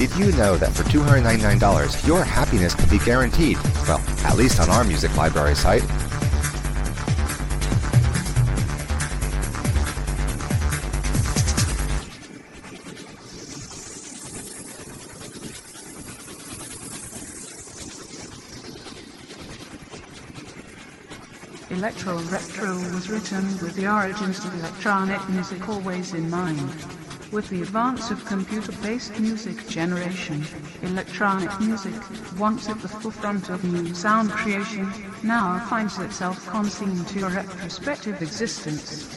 Did you know that for $299, your happiness can be guaranteed? Well, at least on our music library site. Electro Retro was written with the origins of electronic music always in mind. With the advance of computer-based music generation, electronic music, once at the forefront of new sound creation, now finds itself consigned to a retrospective existence.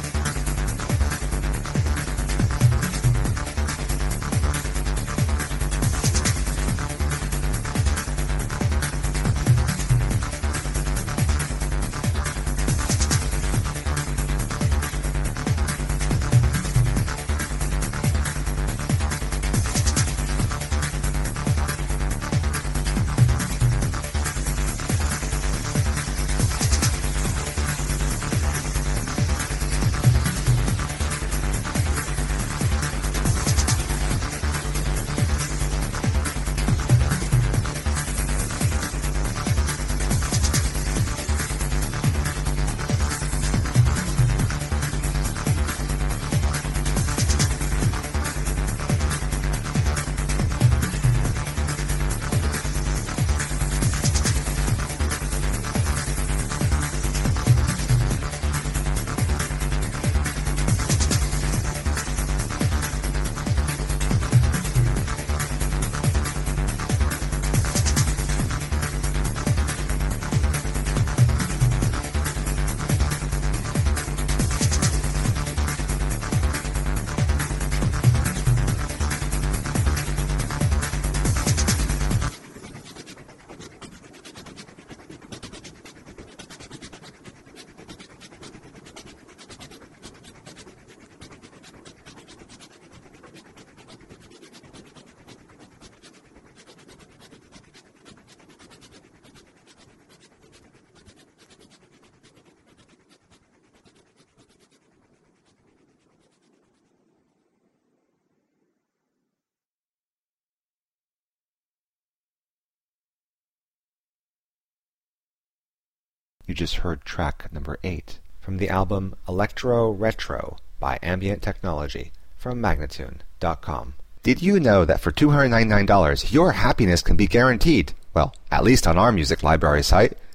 You just heard track number 8 from the album Electro Retro by Ambient Technology from Magnatune.com. Did you know that for $299, your happiness can be guaranteed? Well, at least on our music library site.